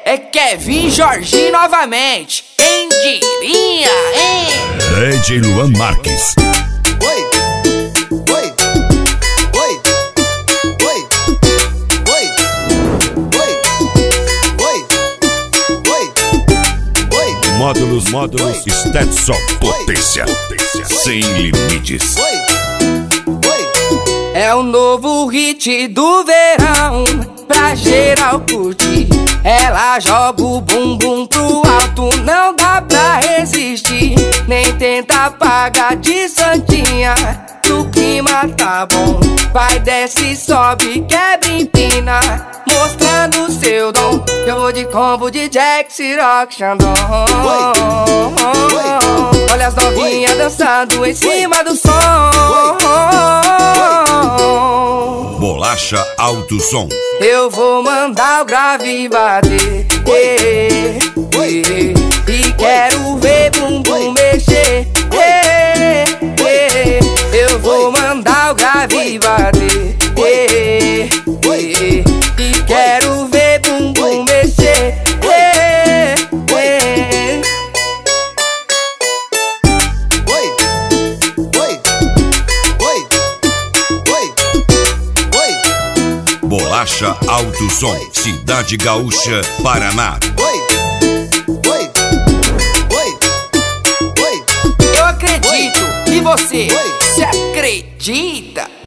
É Kevin Jorginho novamente. Quem diria, hein? DJ Luan Marques. Módulos Stetson, potência sem limites. É o novo hit do verão, pra geral curtir. Ela joga o bumbum pro alto, não dá pra resistir. Nem tenta apagar de santinha, o clima tá bom. Vai, desce, sobe, quebra, empina, mostrando seu dom. Eu vou de combo de Jack, Ciroc, Xandão. Olha as novinhas dançando em cima do som. Bolacha Alto Som. Eu vou mandar o grave bater, e quero ver bumbum mexer. Eu vou mandar o grave bater, e quero ver bumbum mexer. Bolacha Alto Som, Cidade Gaúcha, Paraná. Eu acredito, e você? Se acredita?